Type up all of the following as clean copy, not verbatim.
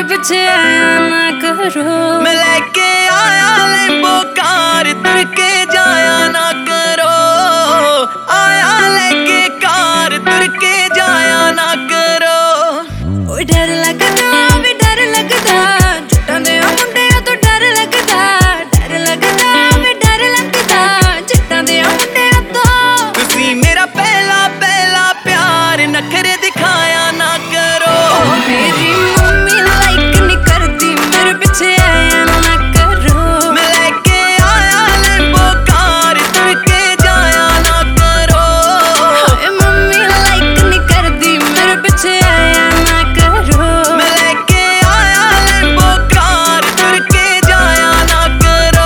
मेरे पीछे आया ना करो। मैं लेके आया लैम्बो कार, तुर के जाया ना करो। आया लेके कार, तुर के जाया ना करो। ओए डर लगदा वे डर लगदा, जुटां दे मुंडे तो डर लगदा। डर लगदा वे डर लगदा, जुटां दे मुंडे तो। तुसी मेरा पहला पहला प्यार, नखरे दिखाया ना करो। मेरी मम्मी लाइक नहीं करती, मेरे पीछे आया ना करो। मैं लेके आया लैम्बो कार, तुर के जाया ना करो। मम्मी लाइक नहीं करती, मेरे पीछे आया ना करो। मैं लेके आया लैम्बो कार, तुर के जाया ना करो।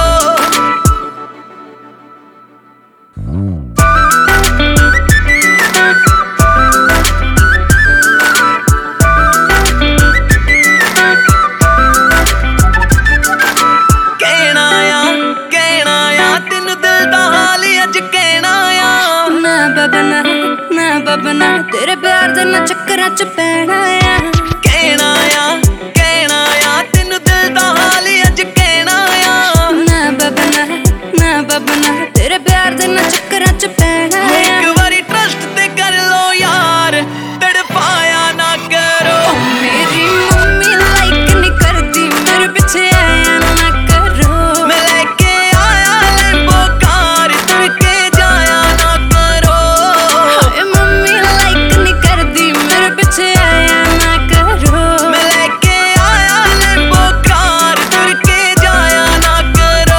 कहना आ तेनू दिल दा हाल अज कहना आ। ना बाबा ना तेरे प्यार दे ना चक्करां च पैना आ। कहना आ तेनू दिल दा हाल अज कहना आ। ना बाबा ना तेरे प्यार दे ना चक्करां च पैना आ। एक बारी ट्रस्ट ते कर लो यार, तड़पाया ना करो। मेरी मम्मी लाइक नहीं करती, मेरे पीछे आया ना करो। मैं लेके आया लैम्बो कार, तुर के जाया ना करो। मम्मी लाइक नहीं करती, मेरे पीछे आया ना करो। मैं लेके आया लैम्बो कार, तुर के जाया ना करो।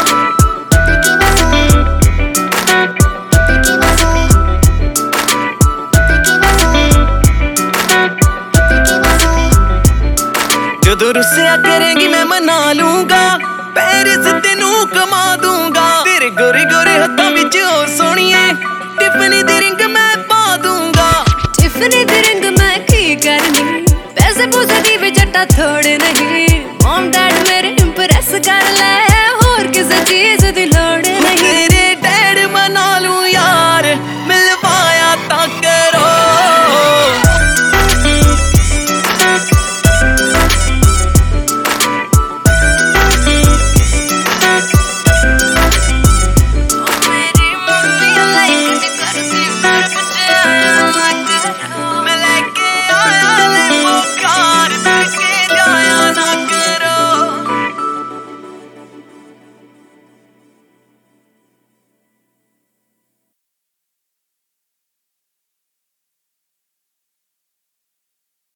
ਜਦੋਂ रुसिया करेंगी मैं मना लूंगा, पेरिस तेनू कमा दूंगा। तेरे गोरे गोरे हत्थां विच और सोहणीए टिफनी दी रिंग मैं पा दूंगा। टिफनी दी रिंग मैं की करनी, पैसे पूसे दी भी जट्टा थोड़े नहीं। मॉम डैड मेरे इंप्रेस कर ले, होर किसे चीज दी लोड़